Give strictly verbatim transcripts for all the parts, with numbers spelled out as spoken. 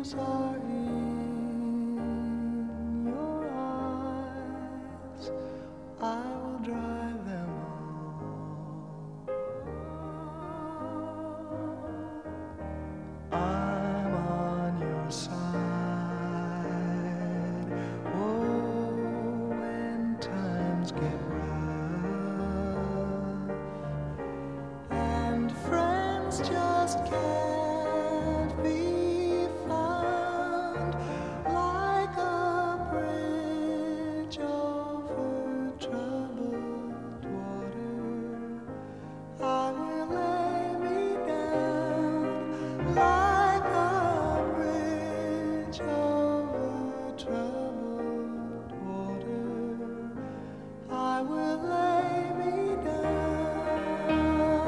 are in your eyes. I will drive them home. I'm on your side. Oh, when times get rough and friends just can't be found, like a bridge over troubled water, I will lay me down. Like a bridge over troubled water, I will lay me down.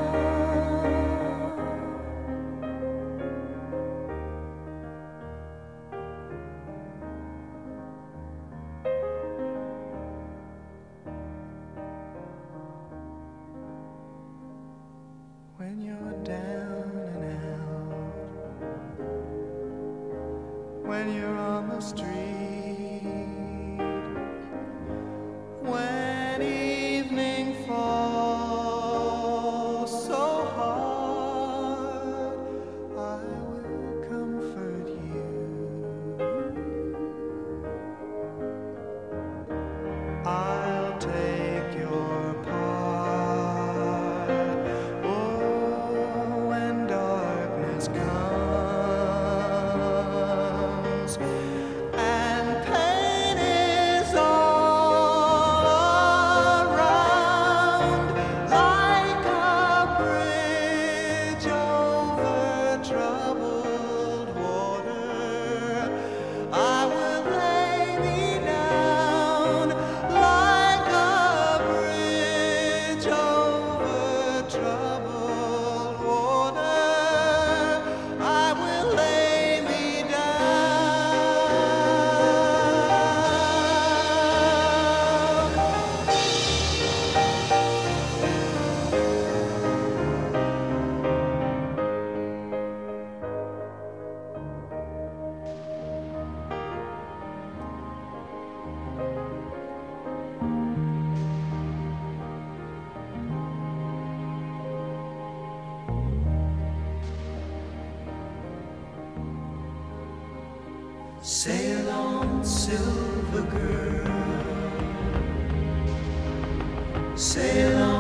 When you're down and out, when you're on the street, when evening falls so hard, I will comfort you. I'll take your part. Oh, when darkness comes and pain is all around, like a bridge over troubled water, I will lay me down. Like a bridge over troubled water, I will lay me Sail on, silver girl, sail on.